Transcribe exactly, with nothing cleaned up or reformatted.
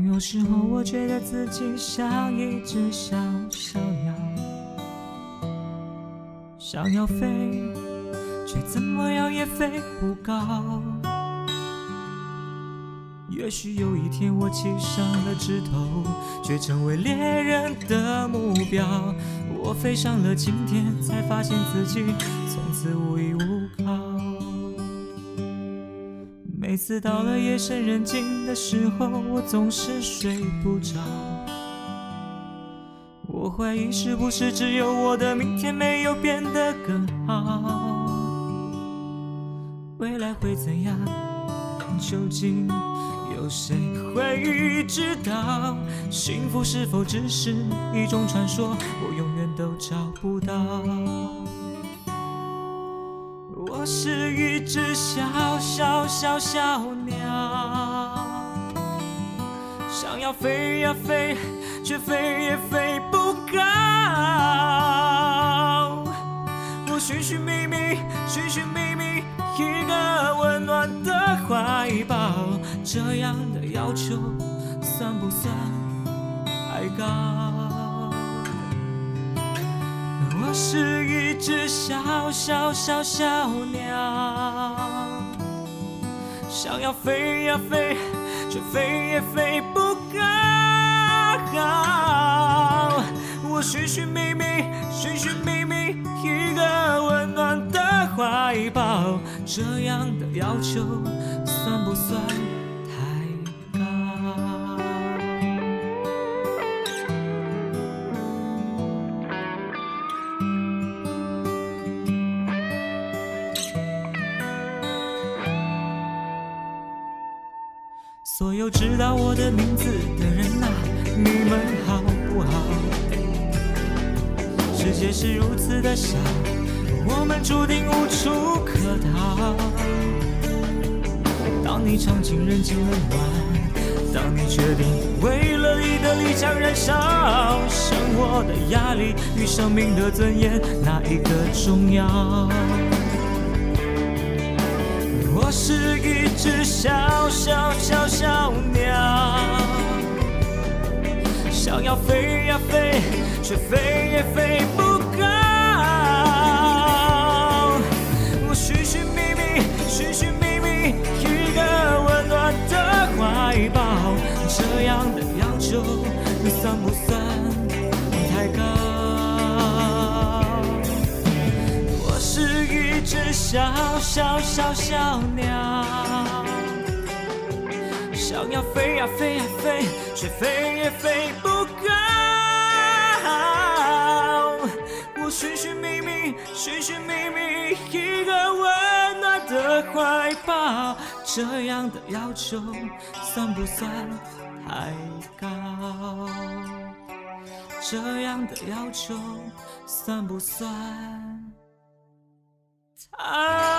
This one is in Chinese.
有时候我觉得自己像一只小小鸟，想要飞，却怎么样也飞不高。也许有一天我栖上了枝头，却成为猎人的目标。我飞上了青天，才发现自己从此无依无靠。每次到了夜深人静的时候，我总是睡不着。我怀疑是不是只有我的明天没有变得更好。未来会怎样？究竟有谁会知道？幸福是否只是一种传说？我永远都找不到。我是一只小小小小鸟，想要飞呀飞，却飞也飞不高。我寻寻觅觅，寻寻觅觅一个温暖的怀抱，这样的要求算不算太高？我是一只小小小小鸟，想要飞呀飞，却飞也飞不高。我寻寻觅觅，寻寻觅觅一个温暖的怀抱，这样的要求算不算太高？所有知道我的名字的人啊，你们好不好？世界是如此的小，我们注定无处可逃。当你尝尽人情冷暖，当你决定为了你的理想燃烧，生活的压力与生命的尊严，哪一个重要？我是一只小小小小鸟，想要飞呀飞，却飞也飞不高。我寻寻觅觅，寻寻觅觅一个温暖的怀抱，这样的要求算不算太高？我是一只小小小小鸟，想要飞呀飞呀飞，却飞也飞不高。我寻寻觅觅，寻寻觅觅一个温暖的怀抱，这样的要求算不算太高？这样的要求算不算太